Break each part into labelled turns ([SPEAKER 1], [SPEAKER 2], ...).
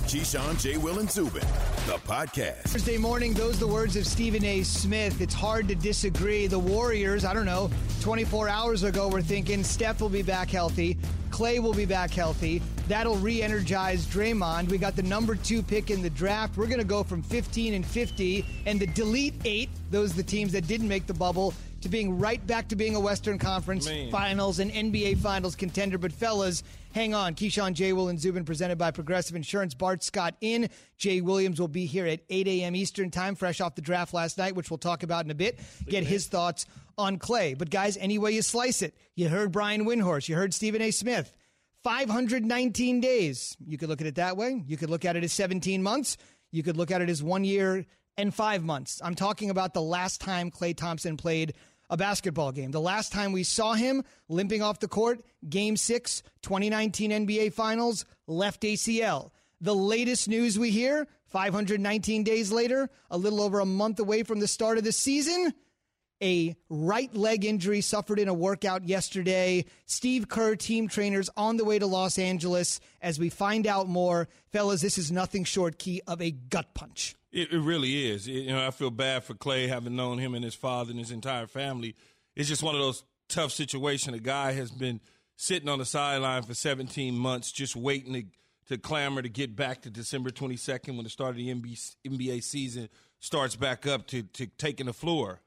[SPEAKER 1] Keyshawn, J. Will, and Zubin, the podcast.
[SPEAKER 2] Thursday morning, those are the words of Stephen A. Smith. It's hard to disagree. The Warriors, 24 hours ago, were thinking Steph will be back healthy. Klay will be back healthy. That'll re-energize Draymond. We got the number 2 pick in the draft. We're going to go from 15 and 50 and the delete 8, those are the teams that didn't make the bubble, to being right back to being a Western Conference Finals and NBA Finals contender. But fellas, hang on. Keyshawn, J. Will, and Zubin, presented by Progressive Insurance. Bart Scott in. Jay Williams will be here at 8 a.m. Eastern time, fresh off the draft last night, which we'll talk about in a bit. Get his thoughts on Klay. But guys, any way you slice it, you heard Brian Windhorst, you heard Stephen A. Smith. 519 days. You could look at it that way. You could look at it as 17 months. You could look at it as 1 year and 5 months. I'm talking about the last time Klay Thompson played a basketball game. The last time we saw him limping off the court, Game 6, 2019 NBA Finals, left ACL. The latest news we hear, 519 days later, a little over a month away from the start of the season, a right leg injury suffered in a workout yesterday. Steve Kerr, team trainers, on the way to Los Angeles as we find out more. Fellas, this is nothing short, Key, of a gut punch.
[SPEAKER 3] It really is. I feel bad for Klay, having known him and his father and his entire family. It's just one of those tough situations. A guy has been sitting on the sideline for 17 months just waiting to clamor to get back to December 22nd when the start of the NBA season starts back up to taking the floor.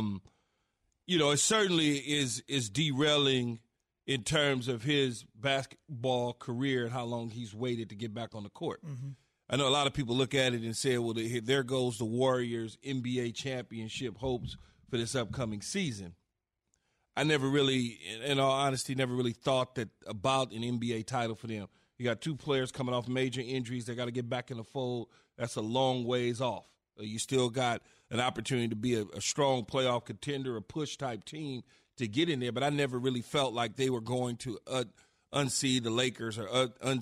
[SPEAKER 3] It certainly is derailing in terms of his basketball career and how long he's waited to get back on the court. Mm-hmm. I know a lot of people look at it and say, well, there goes the Warriors' NBA championship hopes for this upcoming season. I never really, in all honesty, thought that about an NBA title for them. You got 2 players coming off major injuries. They got to get back in the fold. That's a long ways off. You still got an opportunity to be a strong playoff contender, a push-type team to get in there. But I never really felt like they were going to unseed the Lakers or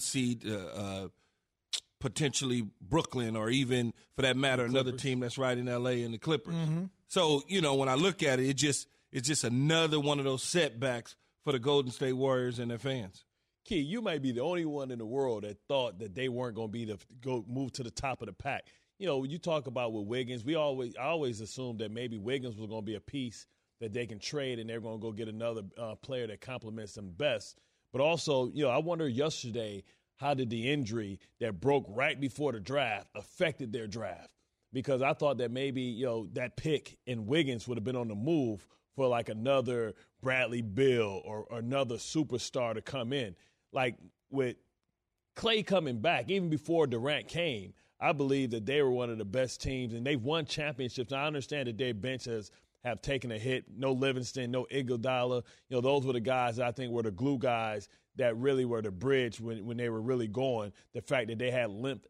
[SPEAKER 3] unseed potentially Brooklyn, or even, for that matter, another team that's right in L.A. and the Clippers. Mm-hmm. So, when I look at it, it's just another one of those setbacks for the Golden State Warriors and their fans.
[SPEAKER 4] Key, you might be the only one in the world that thought that they weren't going to move to the top of the pack. When you talk about with Wiggins, I always assumed that maybe Wiggins was going to be a piece that they can trade and they're going to go get another player that complements them best. But also, I wonder yesterday, how did the injury that broke right before the draft affected their draft? Because I thought that maybe, that pick in Wiggins would have been on the move for like another Bradley Beal or another superstar to come in. Like with Klay coming back, even before Durant came, I believe that they were one of the best teams, and they've won championships. Now, I understand that their benches have taken a hit. No Livingston, no Iguodala. Those were the guys that I think were the glue guys that really were the bridge when they were really going. The fact that they had length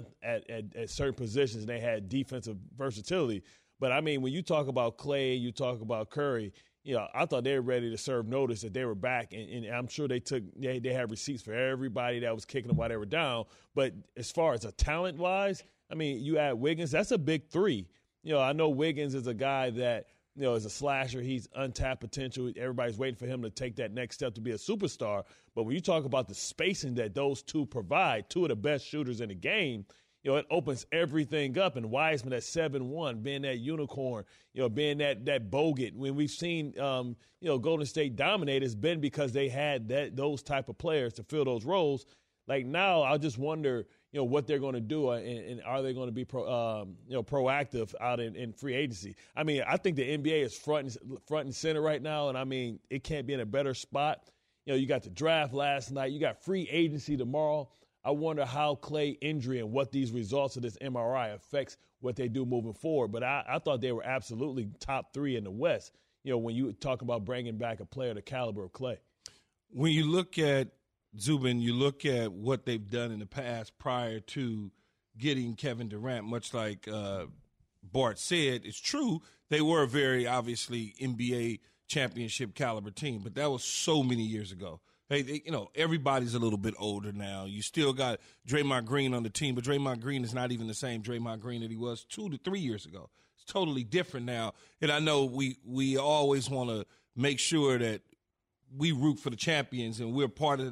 [SPEAKER 4] at certain positions and they had defensive versatility. But, I mean, when you talk about Klay, you talk about Curry, I thought they were ready to serve notice that they were back. And I'm sure they had receipts for everybody that was kicking them while they were down. But as far as a talent-wise, I mean, you add Wiggins, that's a big 3. I know Wiggins is a guy that, is a slasher. He's untapped potential. Everybody's waiting for him to take that next step to be a superstar. But when you talk about the spacing that those 2 provide, 2 of the best shooters in the game, it opens everything up. And Wiseman at 7'1", being that unicorn, being that Bogut. When we've seen, Golden State dominate, it's been because they had those type of players to fill those roles. Like now, I just wonder, what they're going to do, and are they going to be proactive out in free agency? I mean, I think the NBA is front and center right now, and I mean, it can't be in a better spot. You got the draft last night, you got free agency tomorrow. I wonder how Klay injury and what these results of this MRI affects what they do moving forward. But I thought they were absolutely top 3 in the West, when you talk about bringing back a player the caliber of Klay.
[SPEAKER 3] When you look at Zubin, you look at what they've done in the past prior to getting Kevin Durant, much like Bart said, it's true, they were very obviously NBA championship caliber team, but that was so many years ago. Everybody's a little bit older now. You still got Draymond Green on the team, but Draymond Green is not even the same Draymond Green that he was 2 to 3 years ago. It's totally different now. And I know we always want to make sure that we root for the champions and we're part of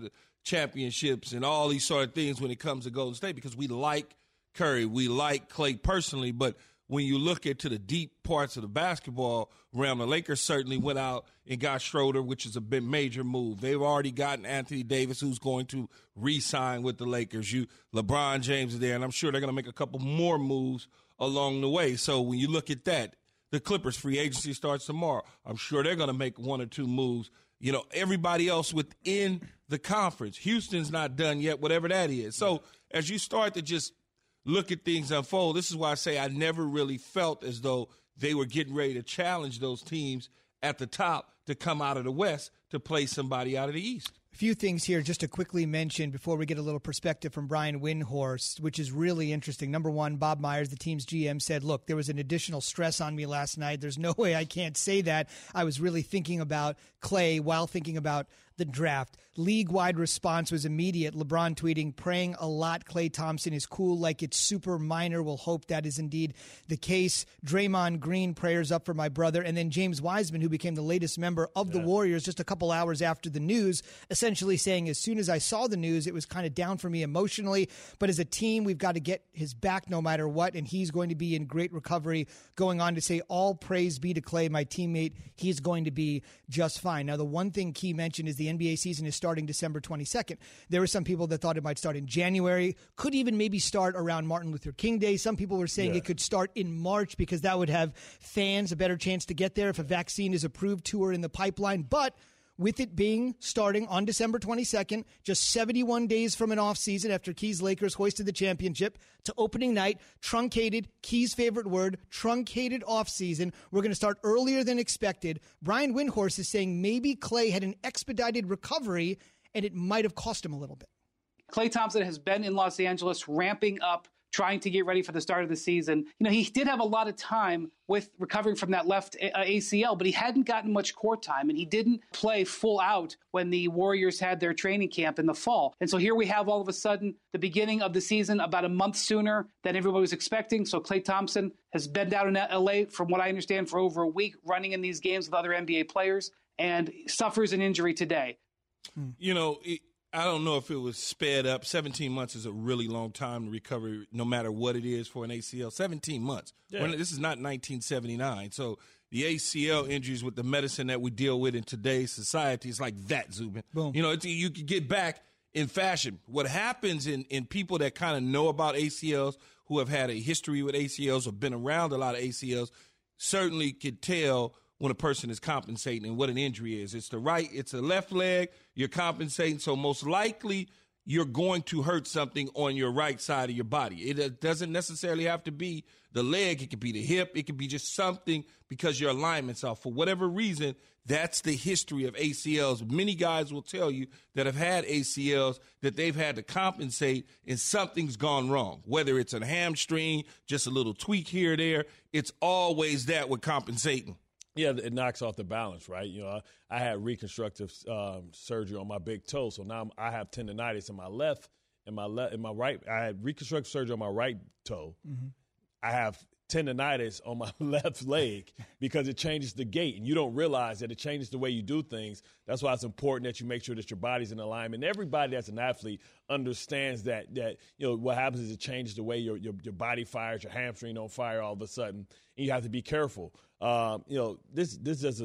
[SPEAKER 3] championships and all these sort of things when it comes to Golden State because we like Curry, we like Klay personally, but when you look into the deep parts of the basketball realm, the Lakers certainly went out and got Schroeder, which is a big major move. They've already gotten Anthony Davis, who's going to re-sign with the Lakers. LeBron James is there, and I'm sure they're going to make a couple more moves along the way. So when you look at that, the Clippers free agency starts tomorrow. I'm sure they're going to make one or two moves. You know, everybody else within the conference. Houston's not done yet, whatever that is. So as you start to just look at things unfold, this is why I say I never really felt as though they were getting ready to challenge those teams at the top to come out of the West to play somebody out of the East.
[SPEAKER 2] A few things here just to quickly mention before we get a little perspective from Brian Windhorst, which is really interesting. Number one, Bob Myers, the team's GM, said, look, there was an additional stress on me last night. There's no way I can't say that. I was really thinking about Klay while thinking about the draft. League-wide response was immediate. LeBron tweeting, praying a lot. Klay Thompson is cool like it's super minor. We'll hope that is indeed the case. Draymond Green, prayers up for my brother. And then James Wiseman, who became the latest member of the Warriors just a couple hours after the news, essentially saying as soon as I saw the news, it was kind of down for me emotionally. But as a team, we've got to get his back no matter what, and he's going to be in great recovery. Going on to say, all praise be to Klay, my teammate. He's going to be just fine. Now, the one thing Key mentioned is the NBA season is starting December 22nd. There were some people that thought it might start in January, could even maybe start around Martin Luther King Day. Some people were saying it could start in March because that would have fans a better chance to get there if a vaccine is approved, tour in the pipeline. But with it being starting on December 22nd, just 71 days from an offseason after Key's Lakers hoisted the championship to opening night, truncated, Key's favorite word, truncated offseason. We're going to start earlier than expected. Brian Windhorst is saying maybe Klay had an expedited recovery and it might have cost him a little bit.
[SPEAKER 5] Klay Thompson has been in Los Angeles ramping up, trying to get ready for the start of the season. You know, he did have a lot of time with recovering from that left ACL, but he hadn't gotten much court time, and he didn't play full out when the Warriors had their training camp in the fall. And so here we have all of a sudden the beginning of the season about a month sooner than everybody was expecting. So Klay Thompson has been down in LA, from what I understand, for over a week, running in these games with other NBA players, and suffers an injury today.
[SPEAKER 3] You know, I don't know if it was sped up. 17 months is a really long time to recover, no matter what it is for an ACL. 17 months. Yeah. This is not 1979. So the ACL injuries with the medicine that we deal with in today's society is like that, Zubin.
[SPEAKER 2] Boom.
[SPEAKER 3] You know, you can get back in fashion. What happens in people that kind of know about ACLs, who have had a history with ACLs or been around a lot of ACLs, certainly could tell when a person is compensating and what an injury is. It's the left leg, you're compensating, so most likely you're going to hurt something on your right side of your body. It doesn't necessarily have to be the leg. It could be the hip. It could be just something because your alignment's off. For whatever reason, that's the history of ACLs. Many guys will tell you that have had ACLs that they've had to compensate and something's gone wrong. Whether it's a hamstring, just a little tweak here or there, it's always that with compensating.
[SPEAKER 4] Yeah, it knocks off the balance, right? You know, I had reconstructive surgery on my big toe, so now I have tendonitis in my left, in my right. I had reconstructive surgery on my right toe. Mm-hmm. I have tendonitis on my left leg because it changes the gait, and you don't realize that it changes the way you do things. That's why it's important that you make sure that your body's in alignment. Everybody that's an athlete understands that you know what happens is it changes the way your body fires, your hamstring don't fire all of a sudden, and you have to be careful. You know, this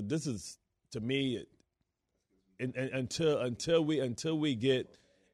[SPEAKER 4] is to me, until we get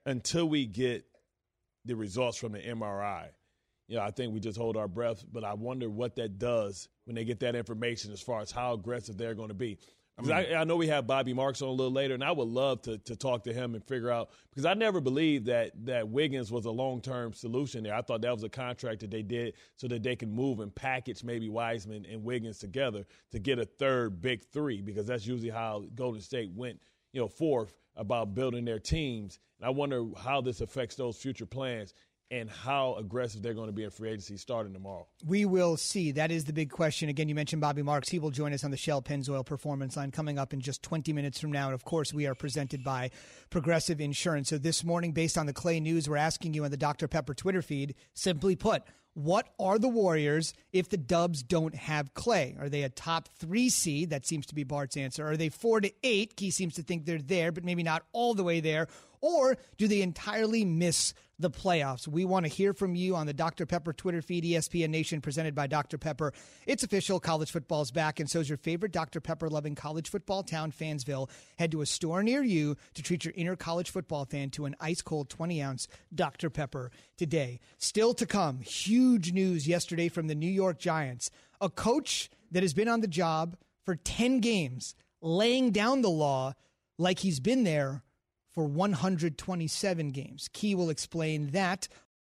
[SPEAKER 4] the results from the MRI. You know, I think we just hold our breath, but I wonder what that does when they get that information as far as how aggressive they're going to be. I know we have Bobby Marks on a little later, and I would love to talk to him and figure out, because I never believed that Wiggins was a long-term solution there. I thought that was a contract that they did so that they can move and package maybe Wiseman and Wiggins together to get a third big three, because that's usually how Golden State went, you know, fourth about building their teams. And I wonder how this affects those future plans and how aggressive they're going to be in free agency starting tomorrow.
[SPEAKER 2] We will see. That is the big question. Again, you mentioned Bobby Marks. He will join us on the Shell Pennzoil Performance Line coming up in just 20 minutes from now. And, of course, we are presented by Progressive Insurance. So this morning, based on the Klay news, we're asking you on the Dr. Pepper Twitter feed, simply put, what are the Warriors if the Dubs don't have Klay? Are they a top 3 seed? That seems to be Bart's answer. Are they 4 to 8? He seems to think they're there, but maybe not all the way there. Or do they entirely miss the playoffs? We want to hear from you on the Dr. Pepper Twitter feed, ESPN Nation, presented by Dr. Pepper. It's official. College football's back, and so is your favorite Dr. Pepper-loving college football town, Fansville. Head to a store near you to treat your inner college football fan to an ice-cold 20-ounce Dr. Pepper today. Still to come, huge news yesterday from the New York Giants. A coach that has been on the job for 10 games, laying down the law like he's been there for 127 games. Key will explain that.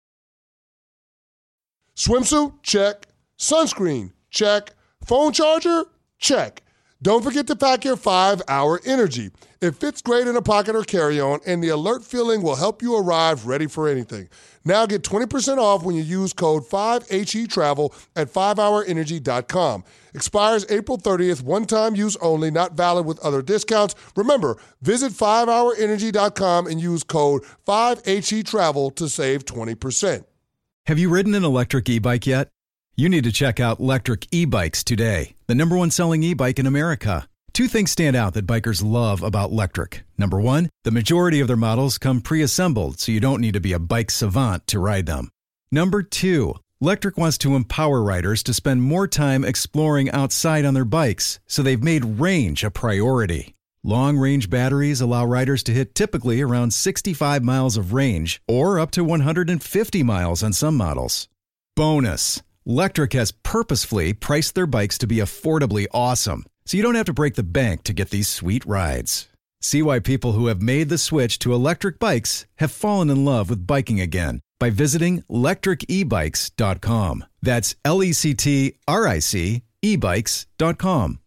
[SPEAKER 6] Swimsuit? Check. Sunscreen? Check. Phone charger? Check. Don't forget to pack your 5-Hour Energy. It fits great in a pocket or carry-on, and the alert feeling will help you arrive ready for anything. Now get 20% off when you use code 5HETRAVEL at 5hourenergy.com. Expires April 30th, one-time use only, not valid with other discounts. Remember, visit 5hourenergy.com and use code 5HETRAVEL to save 20%.
[SPEAKER 7] Have you ridden an electric e-bike yet? You need to check out Lectric E-Bikes today, the #1 selling e-bike in America. Two things stand out that bikers love about Lectric. Number one, the majority of their models come pre-assembled, so you don't need to be a bike savant to ride them. Number two, Lectric wants to empower riders to spend more time exploring outside on their bikes, so they've made range a priority. Long-range batteries allow riders to hit typically around 65 miles of range, or up to 150 miles on some models. Bonus, Lectric has purposefully priced their bikes to be affordably awesome, so you don't have to break the bank to get these sweet rides. See why people who have made the switch to electric bikes have fallen in love with biking again by visiting lectricebikes.com. That's LECTRIC ebikes.com.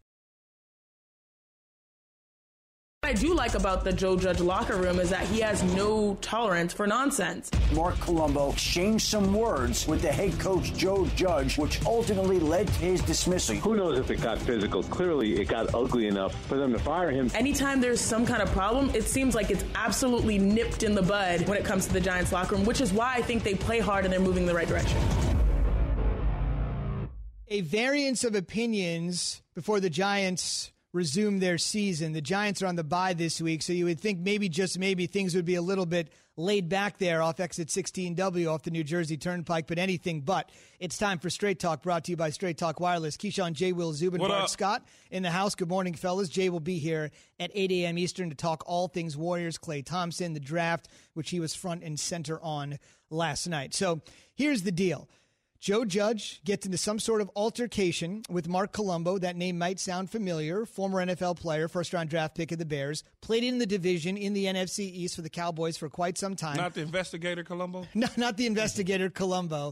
[SPEAKER 8] What I do like about the Joe Judge locker room is that he has no tolerance for nonsense.
[SPEAKER 9] Mark Colombo exchanged some words with the head coach, Joe Judge, which ultimately led to his dismissal.
[SPEAKER 10] Who knows if it got physical? Clearly, it got ugly enough for them to fire him.
[SPEAKER 8] Anytime there's some kind of problem, it seems like it's absolutely nipped in the bud when it comes to the Giants locker room, which is why I think they play hard and they're moving in the right direction.
[SPEAKER 2] A variance of opinions before the Giants resume their season. The Giants are on the bye this week, so you would think maybe, just maybe, things would be a little bit laid back there off exit 16W off the New Jersey Turnpike, but anything but. It's time for Straight Talk, brought to you by Straight Talk Wireless. Keyshawn, J. Will, Zubin, Bart Scott in the house. Good morning, fellas. Jay will be here at 8 a.m. Eastern to talk all things Warriors, Klay Thompson, the draft, which he was front and center on last night. So here's the deal. Joe Judge gets into some sort of altercation with Mark Colombo. That name might sound familiar. Former NFL player, first-round draft pick of the Bears. Played in the division in the NFC East for the Cowboys for quite some time.
[SPEAKER 3] Not the investigator Colombo?
[SPEAKER 2] No, not the investigator Colombo.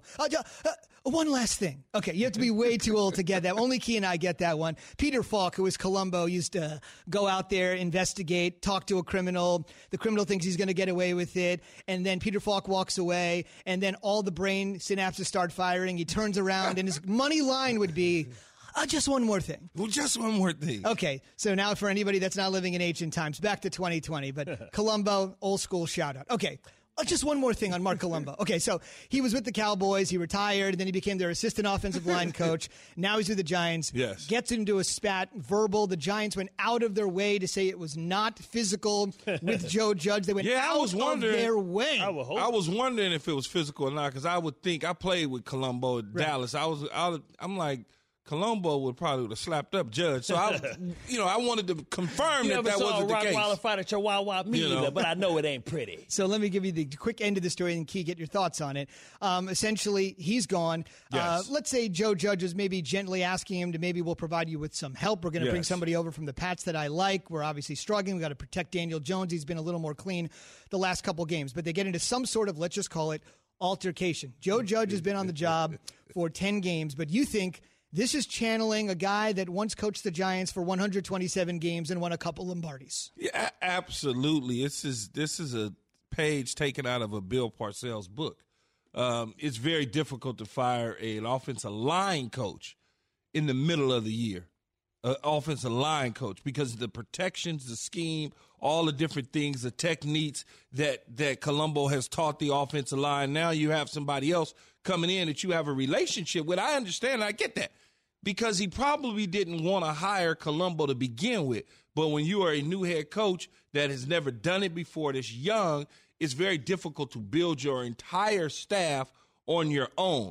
[SPEAKER 2] One last thing. Okay, you have to be way too old to get that. Only Key and I get that one. Peter Falk, who was Colombo, used to go out there, investigate, talk to a criminal. The criminal thinks he's going to get away with it. And then Peter Falk walks away. And then all the brain synapses start firing. He turns around, and his money line would be, just one more thing.
[SPEAKER 3] Well, just one more thing.
[SPEAKER 2] Okay, so now for anybody that's not living in ancient times, back to 2020. But Colombo, old school shout out. Okay. Just one more thing on Mark Colombo. Okay, so he was with the Cowboys. He retired, and then he became their assistant offensive line coach. Now he's with the Giants.
[SPEAKER 3] Yes.
[SPEAKER 2] Gets into a spat, verbal. The Giants went out of their way to say it was not physical with Joe Judge. They went out of their way.
[SPEAKER 3] I was wondering if it was physical or not, because I would think, I played with Colombo at Dallas. I'm like, Colombo would probably have slapped up Judge. So I wanted to confirm that wasn't the case.
[SPEAKER 4] You never saw a Rottweiler fight at Chihuahua, me either, but I know it ain't pretty.
[SPEAKER 2] So let me give you the quick end of the story and Key, get your thoughts on it. Essentially, he's gone.
[SPEAKER 3] Yes.
[SPEAKER 2] Let's say Joe Judge is maybe gently asking him to maybe we'll provide you with some help. We're going to bring somebody over from the Pats that I like. We're obviously struggling. We've got to protect Daniel Jones. He's been a little more clean the last couple games. But they get into some sort of, let's just call it, altercation. Joe Judge has been on the job for 10 games, but you think this is channeling a guy that once coached the Giants for 127 games and won a couple Lombardis.
[SPEAKER 3] Yeah, absolutely. This is a page taken out of a Bill Parcells book. It's very difficult to fire an offensive line coach in the middle of the year, an offensive line coach, because of the protections, the scheme, all the different things, the techniques that Colombo has taught the offensive line. Now you have somebody else coming in that you have a relationship with. I understand. I get that, because he probably didn't want to hire Colombo to begin with. But when you are a new head coach that has never done it before, that's young, it's very difficult to build your entire staff on your own.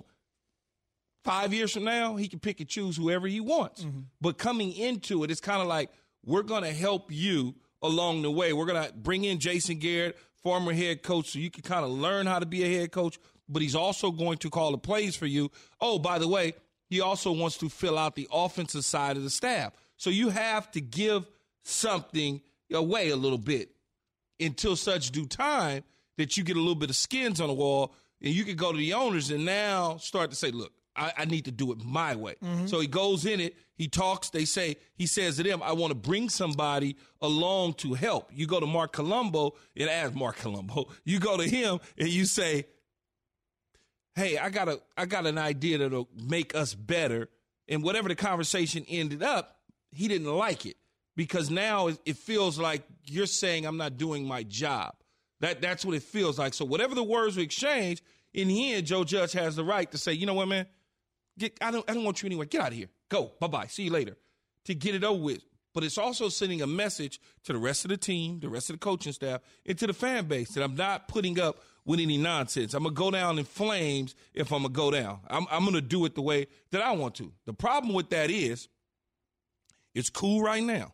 [SPEAKER 3] 5 years from now, he can pick and choose whoever he wants. Mm-hmm. But coming into it, it's kind of like, we're going to help you along the way. We're going to bring in Jason Garrett, former head coach, so you can kind of learn how to be a head coach, but he's also going to call the plays for you. Oh, by the way, he also wants to fill out the offensive side of the staff. So you have to give something away a little bit until such due time that you get a little bit of skins on the wall, and you can go to the owners and now start to say, look, I need to do it my way. Mm-hmm. So he goes in it, he talks, he says to them, I want to bring somebody along to help. You go to Mark Colombo and ask Mark Colombo. You go to him and you say, hey, I got an idea that'll make us better. And whatever the conversation ended up, he didn't like it because now it feels like you're saying I'm not doing my job. That's what it feels like. So whatever the words we exchange, in the end, Joe Judge has the right to say, you know what, man? I don't want you anywhere. Get out of here. Go. Bye-bye. See you later. To get it over with. But it's also sending a message to the rest of the team, the rest of the coaching staff, and to the fan base that I'm not putting up with any nonsense. I'm going to go down in flames if I'm going to go down. I'm going to do it the way that I want to. The problem with that is it's cool right now,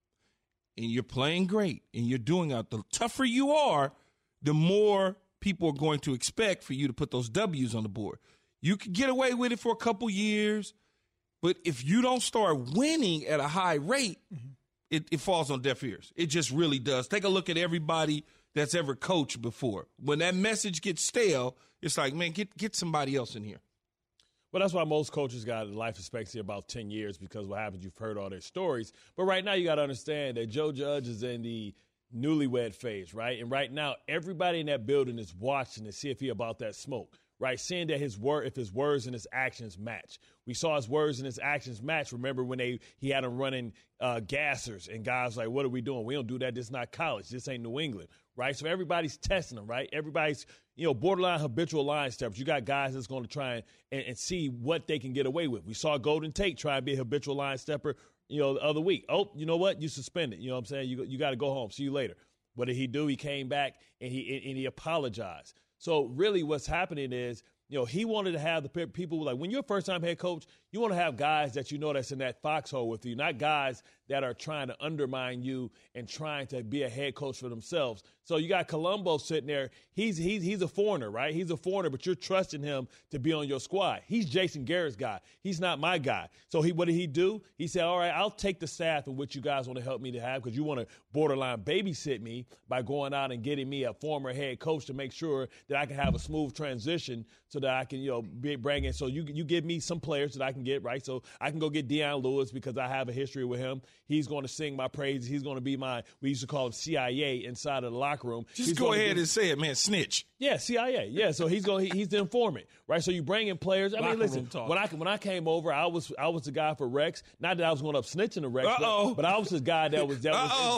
[SPEAKER 3] and you're playing great, and you're doing out. The tougher you are, the more people are going to expect for you to put those W's on the board. You can get away with it for a couple years, but if you don't start winning at a high rate, mm-hmm. it falls on deaf ears. It just really does. Take a look at everybody that's ever coached before. When that message gets stale, it's like, man, get somebody else in here.
[SPEAKER 4] Well, that's why most coaches got a life expectancy about 10 years because what happens, you've heard all their stories. But right now you got to understand that Joe Judge is in the newlywed phase, right? And right now everybody in that building is watching to see if he about that smoke. Right, seeing that if his words and his actions match. We saw his words and his actions match. Remember when he had him running gassers and guys like, what are we doing? We don't do that. This is not college. This ain't New England, right? So everybody's testing him, right? Everybody's, borderline habitual line steppers. You got guys that's going to try and see what they can get away with. We saw Golden Tate try and be a habitual line stepper, the other week. Oh, you know what? You suspended. You know what I'm saying? You got to go home. See you later. What did he do? He came back and he apologized. So really what's happening is, he wanted to have the people like when you're a first-time head coach, you want to have guys that that's in that foxhole with you, not guys that are trying to undermine you and trying to be a head coach for themselves. So you got Colombo sitting there. He's a foreigner, right? He's a foreigner, but you're trusting him to be on your squad. He's Jason Garrett's guy. He's not my guy. So what did he do? He said, all right, I'll take the staff of what you guys want to help me to have because you want to borderline babysit me by going out and getting me a former head coach to make sure that I can have a smooth transition so that I can, bring in. So you give me some players that I can get, right? So I can go get Deion Lewis because I have a history with him. He's going to sing my praises. He's going to be we used to call him CIA inside of the locker room.
[SPEAKER 3] Just go ahead and say it, man. Snitch.
[SPEAKER 4] Yeah, CIA. Yeah, so he's the informant, right? So you bring in players. I mean, listen, when I came over, I was the guy for Rex. Not that I was going up snitching to Rex, but I was the guy that was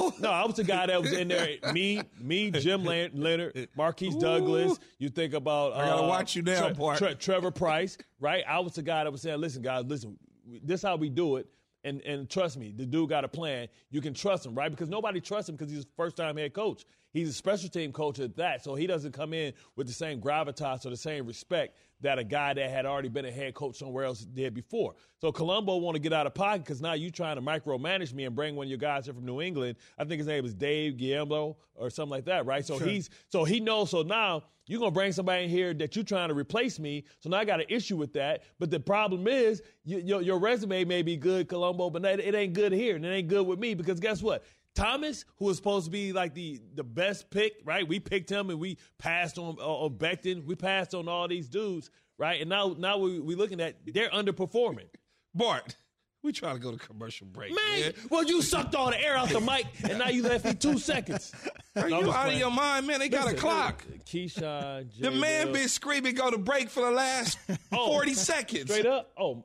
[SPEAKER 4] I was the guy that was in there. Me, Jim Leonard, Marquise Douglas. You think about
[SPEAKER 3] I gotta watch you now,
[SPEAKER 4] Trevor Price, right? I was the guy that was saying, listen, guys, listen, this is how we do it. And trust me, the dude got a plan. You can trust him, right? Because nobody trusts him because he's a first-time head coach. He's a special team coach at that, so he doesn't come in with the same gravitas or the same respect that a guy that had already been a head coach somewhere else did before. So Colombo want to get out of pocket because now you trying to micromanage me and bring one of your guys here from New England. I think his name is Dave Guillermo or something like that, right? So sure. He knows. So now you're going to bring somebody in here that you're trying to replace me. So now I got an issue with that. But the problem is your resume may be good, Colombo, but it ain't good here and it ain't good with me because guess what? Thomas, who was supposed to be like the best pick, right? We picked him and we passed on Becton. We passed on all these dudes, right? And now we looking at they're underperforming.
[SPEAKER 3] Bart, we trying to go to commercial break.
[SPEAKER 4] Man, well, you sucked all the air out the mic and now you left me 2 seconds.
[SPEAKER 3] Are you out of your mind, man? They got a clock.
[SPEAKER 4] Keyshawn,
[SPEAKER 3] the man been screaming go to break for the last 40 seconds.
[SPEAKER 4] Straight up? Oh,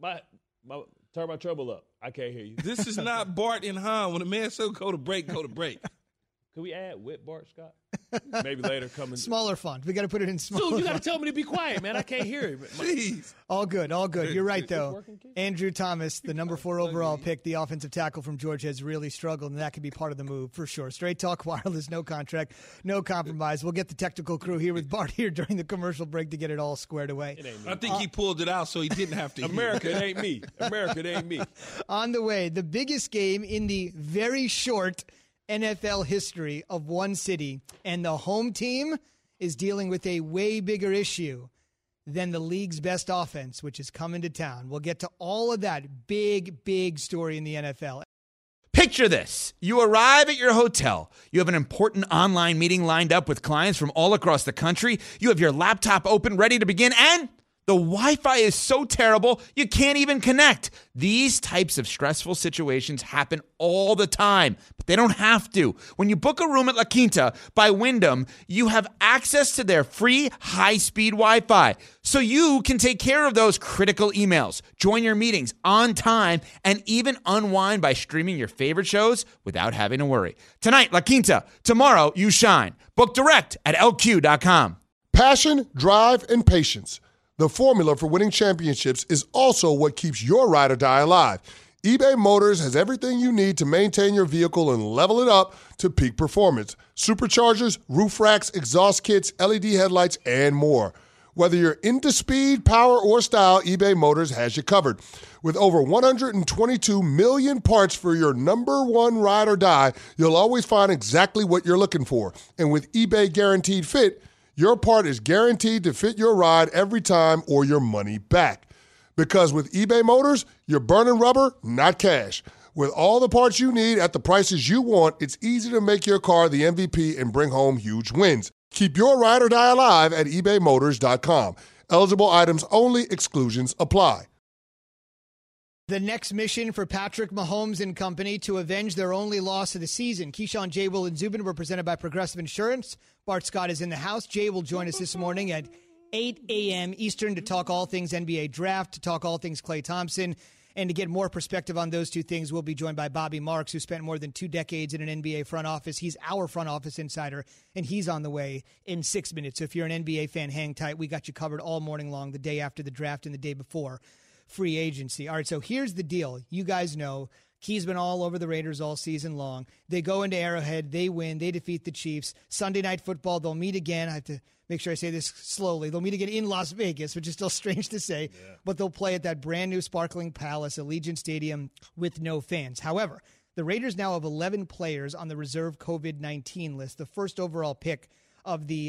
[SPEAKER 4] turn my treble up. I can't hear you.
[SPEAKER 3] This is not Bart and Han. When a man says go to break, go to break.
[SPEAKER 4] Could we add whip, Bart Scott? Maybe later coming.
[SPEAKER 2] Smaller font. We got to put it in smaller
[SPEAKER 4] Dude, you got
[SPEAKER 2] font.
[SPEAKER 4] to tell me to be quiet, man. I can't hear it.
[SPEAKER 3] Jeez.
[SPEAKER 2] All good. You're right, though. Andrew Thomas, the number 4 overall pick, the offensive tackle from Georgia, has really struggled, and that could be part of the move for sure. Straight Talk Wireless, no contract, no compromise. We'll get the technical crew here with Bart here during the commercial break to get it all squared away.
[SPEAKER 3] I think he pulled it out so he didn't have to.
[SPEAKER 4] America, it ain't me. America, it ain't me.
[SPEAKER 2] On the way, the biggest game in the very short NFL history of one city, and the home team is dealing with a way bigger issue than the league's best offense, which is coming to town. We'll get to all of that big story in the NFL.
[SPEAKER 11] Picture this. You arrive at your hotel. You have an important online meeting lined up with clients from all across the country. You have your laptop open, ready to begin, and the Wi-Fi is so terrible, you can't even connect. These types of stressful situations happen all the time, but they don't have to. When you book a room at La Quinta by Wyndham, you have access to their free high-speed Wi-Fi, so you can take care of those critical emails, join your meetings on time, and even unwind by streaming your favorite shows without having to worry. Tonight, La Quinta. Tomorrow, you shine. Book direct at LQ.com.
[SPEAKER 6] Passion, drive, and patience. The formula for winning championships is also what keeps your ride or die alive. eBay Motors has everything you need to maintain your vehicle and level it up to peak performance. Superchargers, roof racks, exhaust kits, LED headlights, and more. Whether you're into speed, power, or style, eBay Motors has you covered. With over 122 million parts for your number one ride or die, you'll always find exactly what you're looking for. And with eBay Guaranteed Fit, your part is guaranteed to fit your ride every time or your money back. Because with eBay Motors, you're burning rubber, not cash. With all the parts you need at the prices you want, it's easy to make your car the MVP and bring home huge wins. Keep your ride or die alive at ebaymotors.com. Eligible items only. Exclusions apply.
[SPEAKER 2] The next mission for Patrick Mahomes and company to avenge their only loss of the season. Keyshawn, J. Will, and Zubin were presented by Progressive Insurance. Bart Scott is in the house. Jay will join us this morning at 8 a.m. Eastern to talk all things NBA draft, to talk all things Klay Thompson, and to get more perspective on those two things, we'll be joined by Bobby Marks, who spent more than 2 decades in an NBA front office. He's our front office insider, and he's on the way in 6 minutes. So if you're an NBA fan, hang tight. We got you covered all morning long, the day after the draft and the day before free agency. All right, so here's the deal. You guys know Key's been all over the Raiders all season long. They go into Arrowhead. They win. They defeat the Chiefs. Sunday Night Football, they'll meet again. I have to make sure I say this slowly. They'll meet again in Las Vegas, which is still strange to say, but they'll play at that brand new sparkling palace, Allegiant Stadium, with no fans. However, the Raiders now have 11 players on the reserve COVID-19 list. The first overall pick of the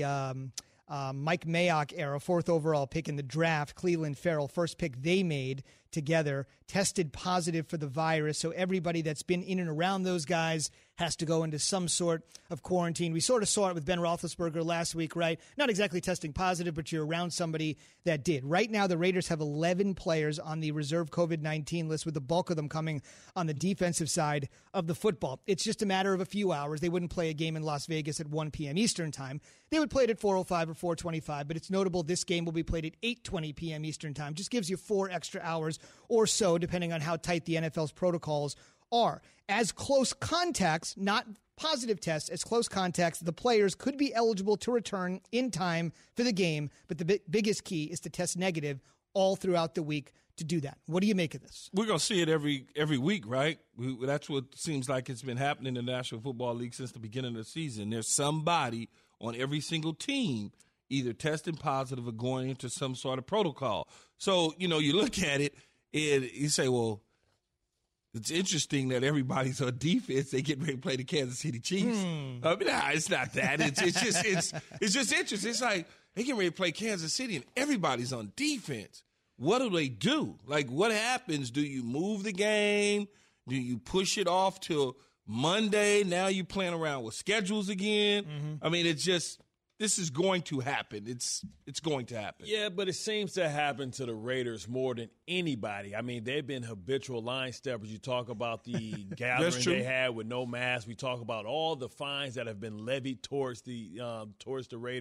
[SPEAKER 2] Mike Mayock era, 4th overall pick in the draft, Cleveland Farrell, first pick they made together, tested positive for the virus. So everybody that's been in and around those guys has to go into some sort of quarantine. We sort of saw it with Ben Roethlisberger last week, right? Not exactly testing positive, but you're around somebody that did. Right now, the Raiders have 11 players on the reserve COVID-19 list, with the bulk of them coming on the defensive side of the football. It's just a matter of a few hours. They wouldn't play a game in Las Vegas at 1 p.m. Eastern time. They would play it at 4:05 or 4:25, but it's notable this game will be played at 8:20 p.m. Eastern time. Just gives you 4 extra hours or so, depending on how tight the NFL's protocols are. As close contacts, not positive tests, as close contacts, the players could be eligible to return in time for the game, but the biggest key is to test negative all throughout the week to do that. What do you make of this?
[SPEAKER 3] We're going to see it every week, right? That's what seems like it's been happening in the National Football League since the beginning of the season. There's somebody on every single team either testing positive or going into some sort of protocol. So, you look at it and you say, well, it's interesting that everybody's on defense. They get ready to play the Kansas City Chiefs. I mean, it's not that. It's just interesting. It's like they get ready to play Kansas City and everybody's on defense. What do they do? Like, what happens? Do you move the game? Do you push it off till Monday? Now you're playing around with schedules again. I mean, this is going to happen. It's going to happen.
[SPEAKER 4] Yeah, but it seems to happen to the Raiders more than anybody. I mean, they've been habitual line steppers. You talk about the gathering they had with no mask. We talk about all the fines that have been levied towards the Raiders.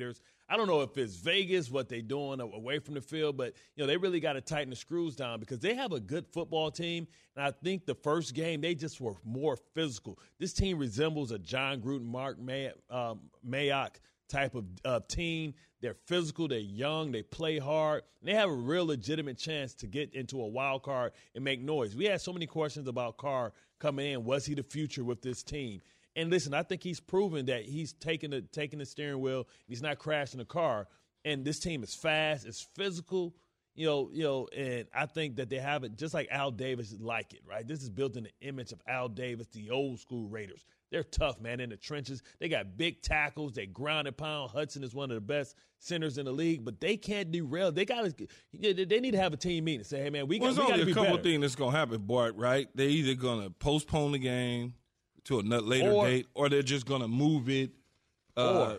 [SPEAKER 4] I don't know if it's Vegas, what they're doing away from the field, but, they really got to tighten the screws down because they have a good football team. And I think the first game, they just were more physical. This team resembles a John Gruden, Mark Mayock type of team. They're physical, they're young, they play hard, and they have a real legitimate chance to get into a wild card and make noise. We had so many questions about Carr coming in. Was he the future with this team? And listen, I think he's proven that he's taking the steering wheel. He's not crashing the car. And this team is fast, it's physical, and I think that they have it just like Al Davis like it, right? This is built in the image of Al Davis, the old school Raiders. They're tough, man, in the trenches. They got big tackles. They ground and pound. Hudson is one of the best centers in the league, but they can't derail. They need to have a team meeting and say, hey, man, we got to be better. There's only a couple things
[SPEAKER 3] that's going to happen, Bart, right? They're either going to postpone the game to a later date, or they're just going to move it, a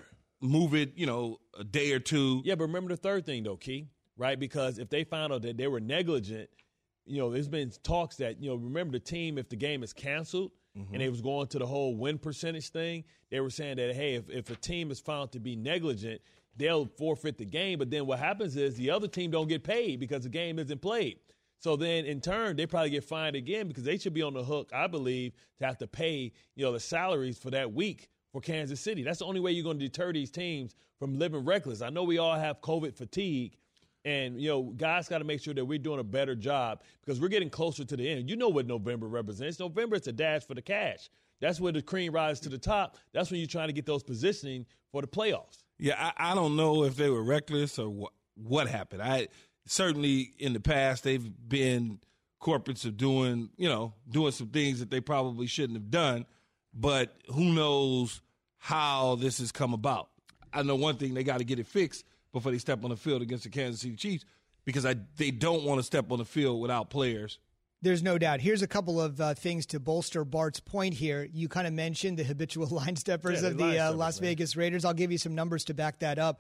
[SPEAKER 3] day or two.
[SPEAKER 4] Yeah, but remember the third thing, though, Key, right? Because if they found out that they were negligent, there's been talks that, remember the team, if the game is canceled, and they was going to the whole win percentage thing, they were saying that, hey, if a team is found to be negligent, they'll forfeit the game. But then what happens is the other team don't get paid because the game isn't played. So then, in turn, they probably get fined again because they should be on the hook, I believe, to have to pay, the salaries for that week for Kansas City. That's the only way you're going to deter these teams from living reckless. I know we all have COVID fatigue, and, guys got to make sure that we're doing a better job because we're getting closer to the end. You know what November represents. November, it's a dash for the cash. That's where the cream rises to the top. That's when you're trying to get those positioning for the playoffs.
[SPEAKER 3] Yeah, I don't know if they were reckless or what happened. Certainly in the past, they've been corporates of doing some things that they probably shouldn't have done, but who knows how this has come about. I know one thing, they got to get it fixed before they step on the field against the Kansas City Chiefs because they don't want to step on the field without players.
[SPEAKER 2] There's no doubt. Here's a couple of things to bolster Bart's point here. You kind of mentioned the habitual line steppers of the Las Vegas Raiders. I'll give you some numbers to back that up.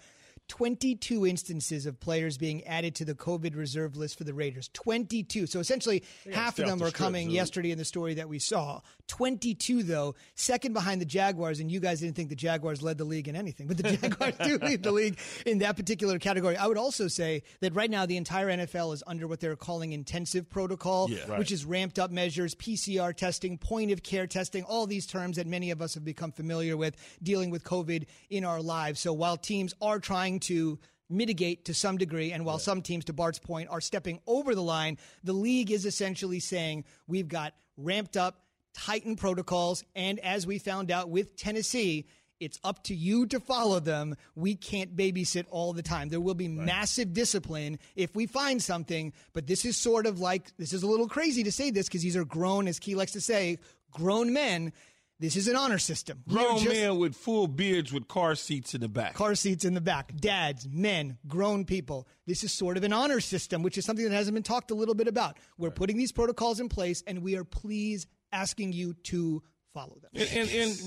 [SPEAKER 2] 22 instances of players being added to the COVID reserve list for the Raiders. 22. So essentially half of them are coming yesterday in the story that we saw. 22, though, second behind the Jaguars, and you guys didn't think the Jaguars led the league in anything, but the Jaguars do lead the league in that particular category. I would also say that right now the entire NFL is under what they're calling intensive protocol, which is ramped up measures, PCR testing, point of care testing, all these terms that many of us have become familiar with dealing with COVID in our lives. So while teams are trying to mitigate to some degree, and while some teams, to Bart's point, are stepping over the line, the league is essentially saying we've got ramped up, tightened protocols, and as we found out with Tennessee, it's up to you to follow them. We can't babysit all the time. There will be massive discipline if we find something, but this is sort of like, this is a little crazy to say this because these are grown, as Key likes to say, grown men. This is an honor system.
[SPEAKER 3] Grown men with full beards with car seats in the back.
[SPEAKER 2] Car seats in the back. Dads, men, grown people. This is sort of an honor system, which is something that hasn't been talked a little bit about. We're putting these protocols in place, and we are asking you to follow them.
[SPEAKER 3] And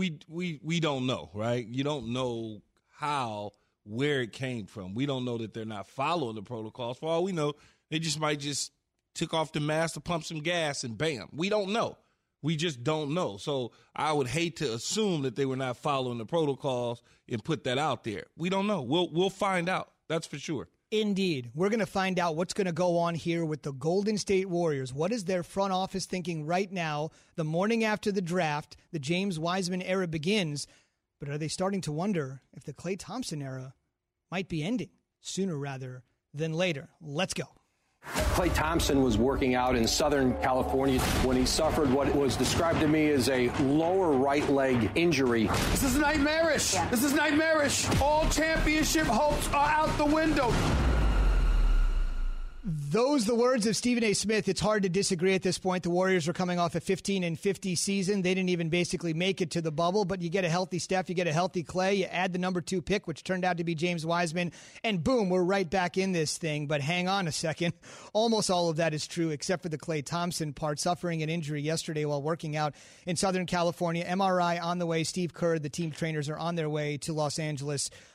[SPEAKER 3] we don't know, right? You don't know where it came from. We don't know that they're not following the protocols. For all we know, they might took off the mask to pump some gas and bam. We don't know. We just don't know. So I would hate to assume that they were not following the protocols and put that out there. We don't know. We'll find out. That's for sure.
[SPEAKER 2] Indeed. We're going to find out what's going to go on here with the Golden State Warriors. What is their front office thinking right now, the morning after the draft? The James Wiseman era begins. But are they starting to wonder if the Klay Thompson era might be ending sooner rather than later? Let's go.
[SPEAKER 12] Klay Thompson was working out in Southern California when he suffered what was described to me as a lower right leg injury.
[SPEAKER 13] This is nightmarish. Yeah. This is nightmarish. All championship hopes are out the window.
[SPEAKER 2] Those the words of Stephen A. Smith. It's hard to disagree at this point. The Warriors are coming off a 15-50 season. They didn't even basically make it to the bubble, but you get a healthy Steph, you get a healthy Klay, you add the number 2 pick, which turned out to be James Wiseman, and boom, we're right back in this thing. But hang on a second. Almost all of that is true except for the Klay Thompson part, suffering an injury yesterday while working out in Southern California. MRI on the way. Steve Kerr, the team trainers, are on their way to Los Angeles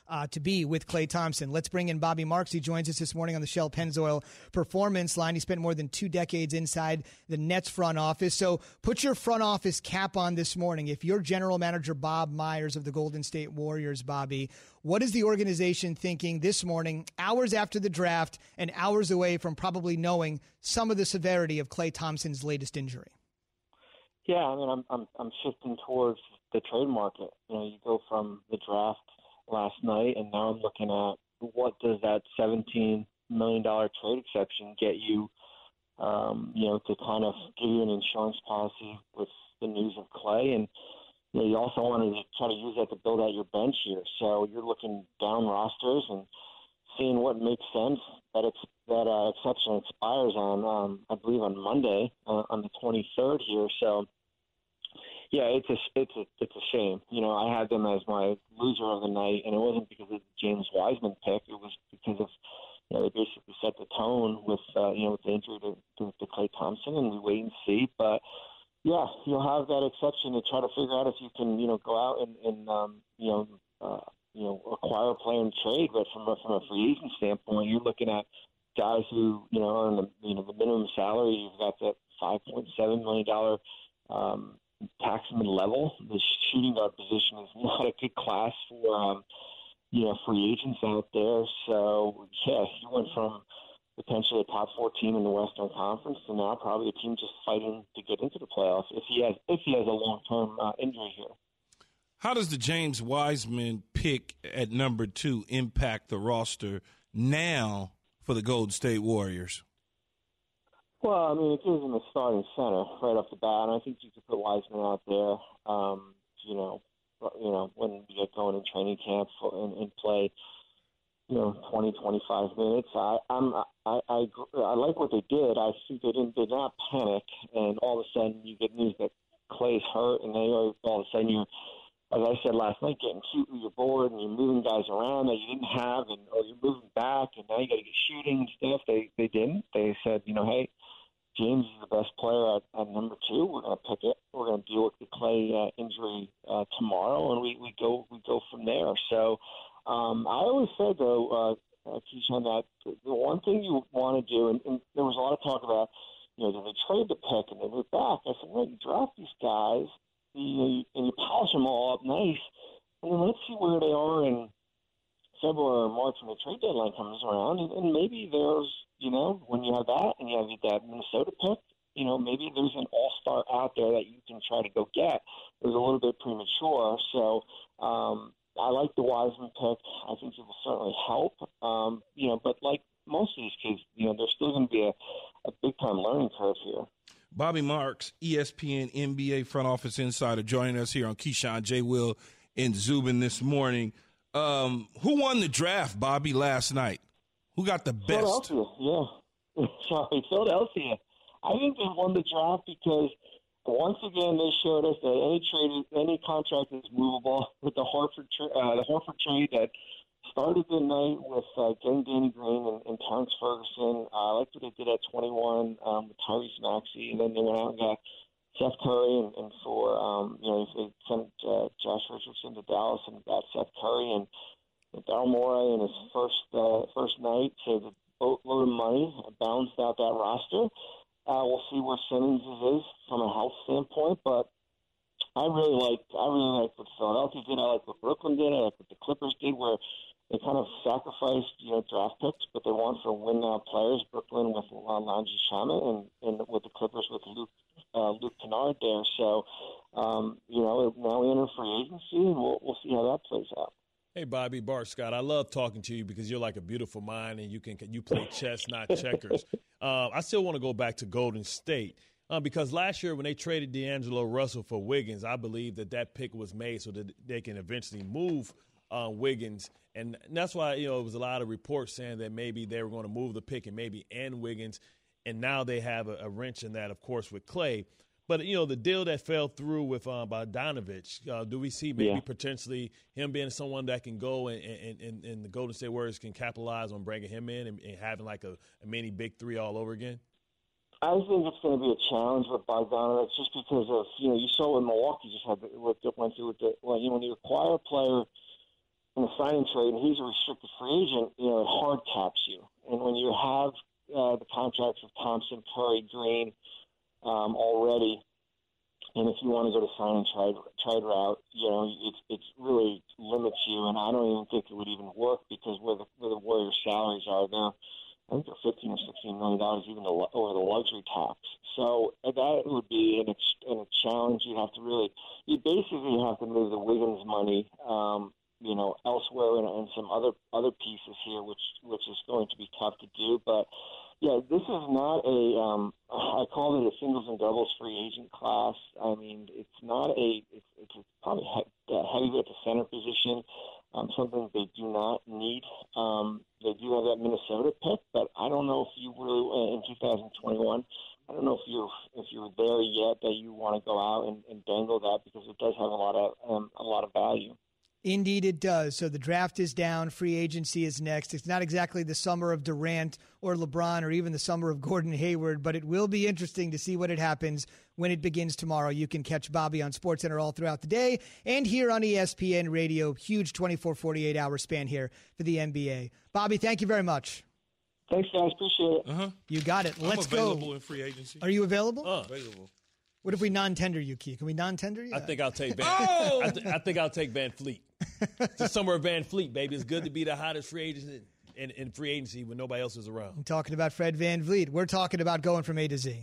[SPEAKER 2] to be with Klay Thompson. Let's bring in Bobby Marks. He joins us this morning on the Shell Pennzoil Performance Line. He spent more than 2 decades inside the Nets front office. So put your front office cap on this morning. If you're general manager Bob Myers of the Golden State Warriors, Bobby, what is the organization thinking this morning, hours after the draft and hours away from probably knowing some of the severity of Klay Thompson's latest injury?
[SPEAKER 14] Yeah, I mean, I'm shifting towards the trade market. You go from the draft last night, and now I'm looking at what does that $17 million trade exception get you, to kind of give you an insurance policy with the news of Klay. And you also want to try to use that to build out your bench here. So you're looking down rosters and seeing what makes sense. That exception expires on, I believe, on Monday, on the 23rd here. So, yeah, it's a shame. I had them as my loser of the night, and it wasn't because of the James Wiseman pick. It was because of they basically set the tone with with the injury to Klay Thompson, and we wait and see. But yeah, you'll have that exception to try to figure out if you can go out and acquire a player in trade. But from a free agent standpoint, you're looking at guys who earn the minimum salary. You've got that $5.7 million taxman level. The shooting guard position is not a good class for free agents out there. So yeah, you went from potentially a top 4 team in the Western Conference to now probably a team just fighting to get into the playoffs if he has a long-term injury here.
[SPEAKER 3] How does the James Wiseman pick at number 2 impact the roster now for the Golden State Warriors?
[SPEAKER 14] Well, I mean, it gives him a starting center right off the bat, and I think you could put Wiseman out there, when you get going in training camp and play, 20, 25 minutes. I like what they did. I think they did not panic, and all of a sudden you get news that Klay's hurt, and all of a sudden you're, as I said last night, getting cute with your board, and you're moving guys around that you didn't have, or you're moving back, and now you got to get shooting and stuff. They didn't. They said, hey, James is the best player at number 2. We're going to pick it. We're going to deal with the Klay injury tomorrow, and we go from there. So I always said, though, Keyshawn, that the one thing you want to do, and there was a lot of talk about, do they trade the pick and they move back? I said, well, you draft these guys, and you polish them all up nice, and then let's see where they are in February or March when the trade deadline comes around, and maybe there's, when you have that and you have that Minnesota pick, maybe there's an all-star out there that you can try to go get. It was a little bit premature, so I like the Wiseman pick. I think it will certainly help, but like most of these kids, there's still going to be a big-time learning curve here.
[SPEAKER 3] Bobby Marks, ESPN NBA front office insider, joining us here on Keyshawn, J. Will, and Zubin this morning. Who won the draft, Bobby, last night? Who got the best?
[SPEAKER 14] Philadelphia, yeah. Philadelphia. I think they won the draft because once again they showed us that any contract is movable. With the Horford trade that started the night with getting Danny Green and Terrence Ferguson. I liked what they did at 21 with Tyrese Maxey, and then they went out and got Seth Curry, and for they sent Josh Richardson to Dallas and got Seth Curry and Daryl Morey in his first night, saved a boatload of money, balanced out that roster. We'll see where Simmons is from a health standpoint, but I really like what Philadelphia did. I like what Brooklyn did. I like what the Clippers did, where they kind of sacrificed draft picks, but they want for win now players. Brooklyn with Landry Shamet and with the Clippers with Luke Kennard there. So now we enter free agency, and we'll see how that plays out.
[SPEAKER 4] Hey, Bobby, Bart Scott, I love talking to you because you're like a beautiful mind and you play chess, not checkers. I still want to go back to Golden State because last year when they traded D'Angelo Russell for Wiggins, I believe that pick was made so that they can eventually move Wiggins. And that's why, it was a lot of reports saying that maybe they were going to move the pick and maybe end Wiggins. And now they have a wrench in that, of course, with Klay. But, the deal that fell through with Bogdanovich, do we see maybe potentially him being someone that can go and the Golden State Warriors can capitalize on bringing him in and having like a mini big three all over again?
[SPEAKER 14] I think it's going to be a challenge with Bogdanovich just because of, you saw what Milwaukee just went through with when you acquire a player in a signing trade, and he's a restricted free agent, you know, it hard caps you. And when you have the contracts of Thompson, Curry, Green already, and if you want to go to sign and trade route, you know, it really limits you. And I don't even think it would even work because where the Warriors' salaries are, I think they're $15 or $16 million even over the luxury tax. So that would be a challenge. You basically have to move the Wiggins money, you know, elsewhere and some other pieces here, which is going to be tough to do. But yeah, this is not I call it a singles and doubles free agent class. I mean, it's probably heavy at the center position, something they do not need. They do have that Minnesota pick, but I don't know if you really, in 2021, I don't know if you're there yet that you want to go out and dangle that because it does have a lot of value.
[SPEAKER 2] Indeed, it does. So the draft is down. Free agency is next. It's not exactly the summer of Durant or LeBron or even the summer of Gordon Hayward, but it will be interesting to see what happens when it begins tomorrow. You can catch Bobby on SportsCenter all throughout the day and here on ESPN Radio. Huge 24, 48-hour span here for the NBA. Bobby, thank you very much.
[SPEAKER 14] Thanks, guys. Appreciate it.
[SPEAKER 3] Uh-huh.
[SPEAKER 2] You got it. Let's go.
[SPEAKER 3] I'm available in free agency.
[SPEAKER 2] Are you available?
[SPEAKER 3] Available.
[SPEAKER 2] What if we non-tender you, Key? Can we non-tender you?
[SPEAKER 4] I think I'll take Van. I think I'll take Van Fleet. It's the summer of Van Fleet, baby. It's good to be the hottest free agent in free agency when nobody else is around.
[SPEAKER 2] I'm talking about Fred VanVleet. We're talking about going from A to Z.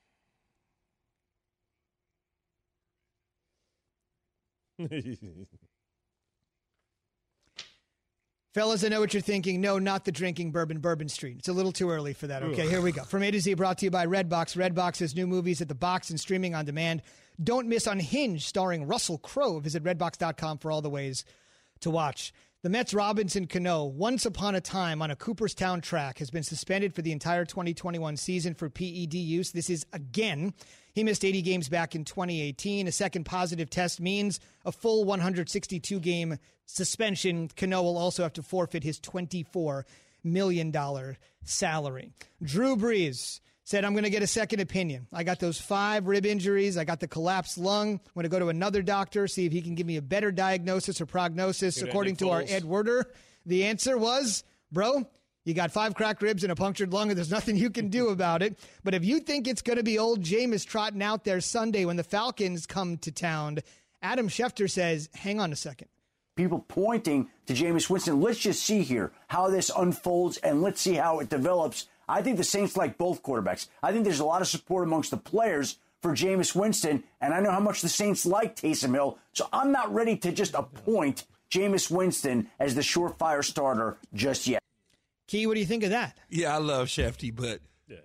[SPEAKER 2] Fellas, I know what you're thinking. No, not the drinking Bourbon Street. It's a little too early for that. Okay, here we go. From A to Z, brought to you by Redbox. Redbox has new movies at the box and streaming on demand. Don't miss Unhinged, starring Russell Crowe. Visit redbox.com for all the ways to watch. The Mets' Robinson Cano, once upon a time on a Cooperstown track, has been suspended for the entire 2021 season for PED use. This is again. He missed 80 games back in 2018. A second positive test means a full 162-game suspension. Cano will also have to forfeit his $24 million salary. Drew Brees said, I'm going to get a second opinion. I got those 5 rib injuries. I got the collapsed lung. I'm going to go to another doctor, see if he can give me a better diagnosis or prognosis. According to our Ed Werder, the answer was, bro, you got 5 cracked ribs and a punctured lung, and there's nothing you can do about it. But if you think it's going to be old Jameis trotting out there Sunday when the Falcons come to town, Adam Schefter says, hang on a second.
[SPEAKER 9] People pointing to Jameis Winston. Let's just see here how this unfolds, and let's see how it develops. I think the Saints like both quarterbacks. I think there's a lot of support amongst the players for Jameis Winston, and I know how much the Saints like Taysom Hill, so I'm not ready to just appoint Jameis Winston as the surefire starter just yet.
[SPEAKER 2] Key, what do you think of that?
[SPEAKER 3] Yeah, I love Shefty, but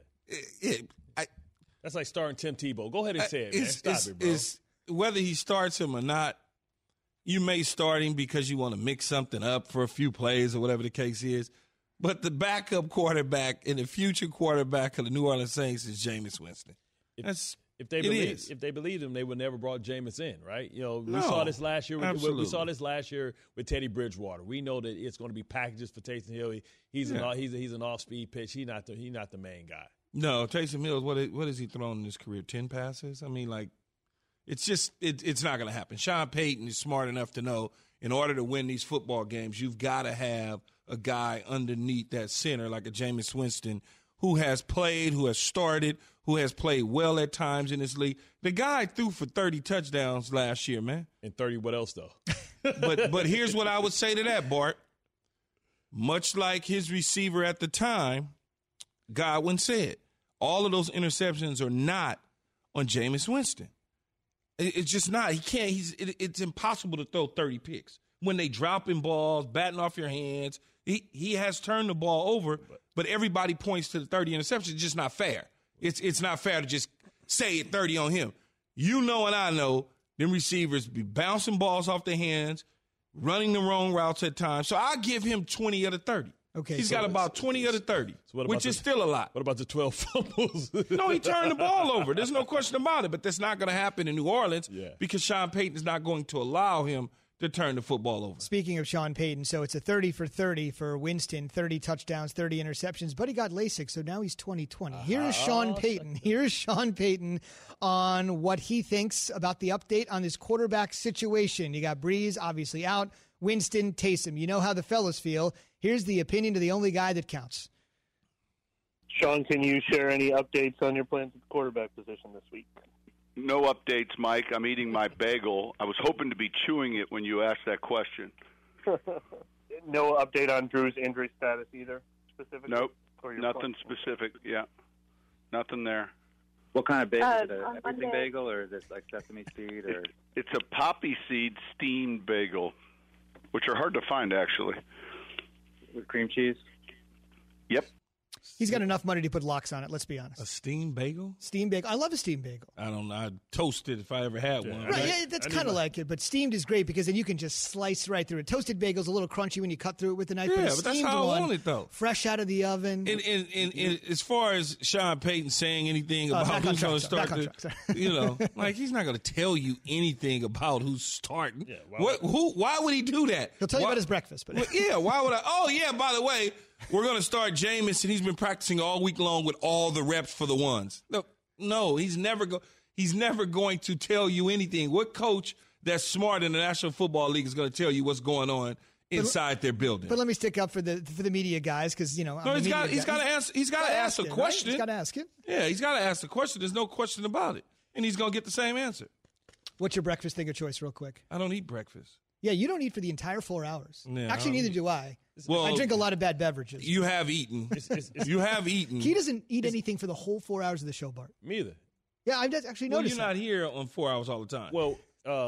[SPEAKER 4] that's like starting Tim Tebow. Go ahead and say it, man. Stop it, bro.
[SPEAKER 3] Whether he starts him or not, you may start him because you want to mix something up for a few plays or whatever the case is. But the backup quarterback and the future quarterback of the New Orleans Saints is Jameis Winston.
[SPEAKER 4] If they believed him, they would never brought Jameis in, right? You know, we saw this last year. We saw this last year with Teddy Bridgewater. We know that it's going to be packages for Taysom Hill. He's an off-speed pitch. He's not the main guy.
[SPEAKER 3] No, Taysom Hill. What has he thrown in his career? 10 passes. I mean, like, it's just it's not going to happen. Sean Payton is smart enough to know in order to win these football games, you've got to have a guy underneath that center like a Jameis Winston who has played, who has started, who has played well at times in this league. The guy threw for 30 touchdowns last year, man.
[SPEAKER 4] And 30 what else, though?
[SPEAKER 3] But here's what I would say to that, Bart. Much like his receiver at the time, Godwin said, all of those interceptions are not on Jameis Winston. It's just not. He can't. It's impossible to throw 30 picks. When they dropping balls, batting off your hands, he has turned the ball over, but everybody points to the 30 interceptions. It's just not fair. It's not fair to just say 30 on him. You know and I know them receivers be bouncing balls off their hands, running the wrong routes at times. So I give him 20 out of 30.
[SPEAKER 2] Okay,
[SPEAKER 3] he's got about 20 out of 30, which is still a lot.
[SPEAKER 4] What about the 12 fumbles?
[SPEAKER 3] No, he turned the ball over. There's no question about it, but that's not going to happen in New Orleans because Sean Payton is not going to allow him to turn the football over.
[SPEAKER 2] Speaking of Sean Payton, so it's a 30 for 30 for Winston, 30 touchdowns, 30 interceptions, but he got LASIK, so now he's 20/20. Here's Sean Payton. Here's Sean Payton on what he thinks about the update on this quarterback situation. You got Breeze, obviously out. Winston, Taysom. You know how the fellas feel. Here's the opinion of the only guy that counts.
[SPEAKER 15] Sean, can you share any updates on your plans at the quarterback position this week?
[SPEAKER 16] No updates, Mike. I'm eating my bagel. I was hoping to be chewing it when you asked that question.
[SPEAKER 15] No update on Drew's injury status either, specifically?
[SPEAKER 16] Nope, nothing specific. Yeah, nothing there.
[SPEAKER 17] What kind of bagel? Is it an everything bagel, or is it like sesame seed? Or
[SPEAKER 16] It's a poppy seed steamed bagel, which are hard to find, actually.
[SPEAKER 17] With cream cheese?
[SPEAKER 16] Yep.
[SPEAKER 2] He's got enough money to put locks on it, let's be honest.
[SPEAKER 3] A steamed bagel?
[SPEAKER 2] Steamed bagel. I love a steamed bagel.
[SPEAKER 3] I don't know. I'd toast it if I ever had one.
[SPEAKER 2] Right, yeah, that's kind of like it, but steamed is great because then you can just slice right through it. Toasted bagel's a little crunchy when you cut through it with a knife,
[SPEAKER 3] Yeah,
[SPEAKER 2] but
[SPEAKER 3] but that's how I want it, though.
[SPEAKER 2] Fresh out of the oven.
[SPEAKER 3] And as far as Sean Payton saying anything about who's going to start, like he's not going to tell you anything about who's starting. Yeah, why would he do that?
[SPEAKER 2] He'll tell you about his breakfast. But
[SPEAKER 3] why would I? Oh, yeah, by the way, we're going to start Jameis, and he's been practicing all week long with all the reps for the ones. No, he's never going to tell you anything. What coach that's smart in the National Football League is going to tell you what's going on inside their building?
[SPEAKER 2] But let me stick up for the media guys because he's got
[SPEAKER 3] to answer. He's got to ask a question.
[SPEAKER 2] Right? He's got to ask it.
[SPEAKER 3] Yeah, he's got to ask the question. There's no question about it, and he's going to get the same answer.
[SPEAKER 2] What's your breakfast thing of choice, real quick?
[SPEAKER 3] I don't eat breakfast.
[SPEAKER 2] Yeah, you don't eat for the entire 4 hours.
[SPEAKER 3] Yeah,
[SPEAKER 2] actually, neither do I.
[SPEAKER 3] Well,
[SPEAKER 2] I drink a lot of bad beverages.
[SPEAKER 3] You have eaten. You have eaten.
[SPEAKER 2] He doesn't eat anything for the whole 4 hours of the show, Bart.
[SPEAKER 4] Me either.
[SPEAKER 2] Yeah, I've actually noticed.
[SPEAKER 3] You're not here on 4 hours all the time.
[SPEAKER 4] Well,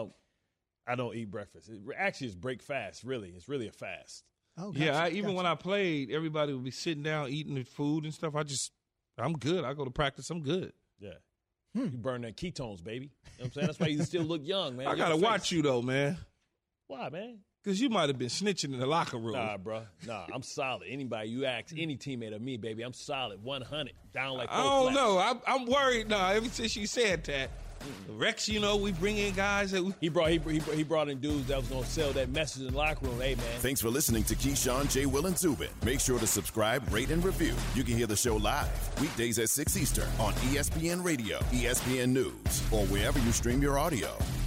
[SPEAKER 4] I don't eat breakfast. It's break fast, really. It's really a fast.
[SPEAKER 2] Oh,
[SPEAKER 3] gotcha, even when I played, everybody would be sitting down eating the food and stuff. I'm good. I go to practice. I'm good.
[SPEAKER 4] Yeah. You burn that ketones, baby. You know what I'm saying? That's why you still look young, man.
[SPEAKER 3] I got to watch you, though, man.
[SPEAKER 4] Why, man?
[SPEAKER 3] Because you might have been snitching in the locker room.
[SPEAKER 4] Nah, bro. Nah, I'm solid. Anybody you ask, any teammate of me, baby, I'm solid. 100. Down like 4
[SPEAKER 3] I don't
[SPEAKER 4] flats.
[SPEAKER 3] know. I'm worried now. Ever since you said that. Rex, we bring in guys that
[SPEAKER 4] he brought in dudes that was going to sell that message in the locker room. Hey, man.
[SPEAKER 1] Thanks for listening to Keyshawn, J. Will, and Zubin. Make sure to subscribe, rate, and review. You can hear the show live weekdays at 6 Eastern on ESPN Radio, ESPN News, or wherever you stream your audio.